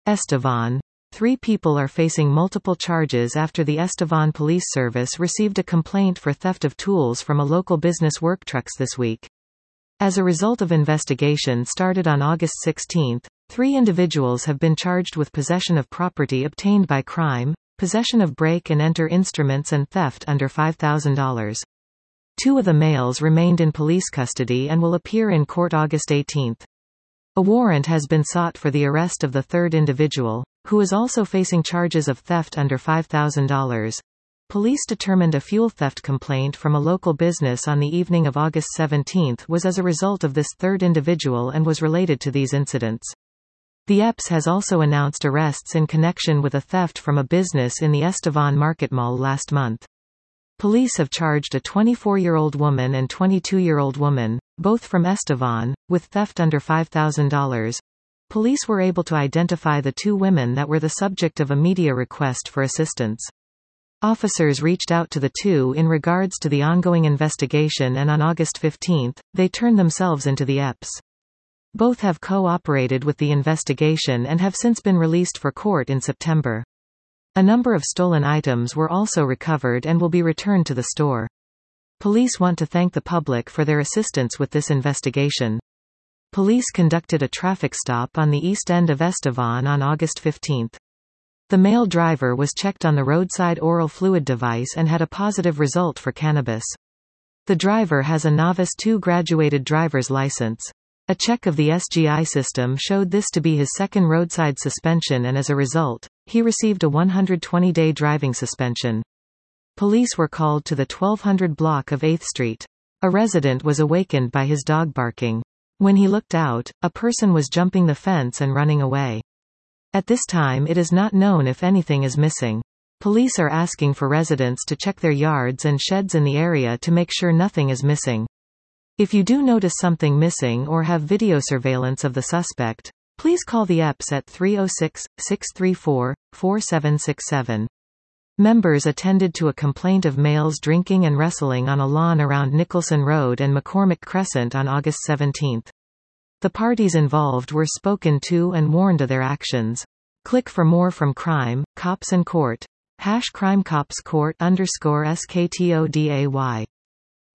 Estevan. 3 people are facing multiple charges after the Estevan Police Service received a complaint for theft of tools from a local business work trucks this week. As a result of investigation started on August 16, 3 individuals have been charged with possession of property obtained by crime, possession of break-and-enter instruments and theft under $5,000. 2 of the males remained in police custody and will appear in court August 18. A warrant has been sought for the arrest of the 3rd individual, who is also facing charges of theft under $5,000. Police determined a fuel theft complaint from a local business on the evening of August 17 was as a result of this 3rd individual and was related to these incidents. The EPS has also announced arrests in connection with a theft from a business in the Estevan Market Mall last month. Police have charged a 24-year-old woman and 22-year-old woman, both from Estevan, with theft under $5,000. Police were able to identify the 2 women that were the subject of a media request for assistance. Officers reached out to the 2 in regards to the ongoing investigation, and on August 15, they turned themselves into the EPS. Both have cooperated with the investigation and have since been released for court in September. A number of stolen items were also recovered and will be returned to the store. Police want to thank the public for their assistance with this investigation. Police conducted a traffic stop on the east end of Estevan on August 15. The male driver was checked on the roadside oral fluid device and had a positive result for cannabis. The driver has a Novice 2 graduated driver's license. A check of the SGI system showed this to be his 2nd roadside suspension, and as a result, he received a 120-day driving suspension. Police were called to the 1200 block of 8th Street. A resident was awakened by his dog barking. When he looked out, a person was jumping the fence and running away. At this time it is not known if anything is missing. Police are asking for residents to check their yards and sheds in the area to make sure nothing is missing. If you do notice something missing or have video surveillance of the suspect, please call the EPS at 306-634-4767. Members attended to a complaint of males drinking and wrestling on a lawn around Nicholson Road and McCormick Crescent on August 17. The parties involved were spoken to and warned of their actions. Click for more from Crime, Cops and Court. #CrimeCopsCourt_SKTODAY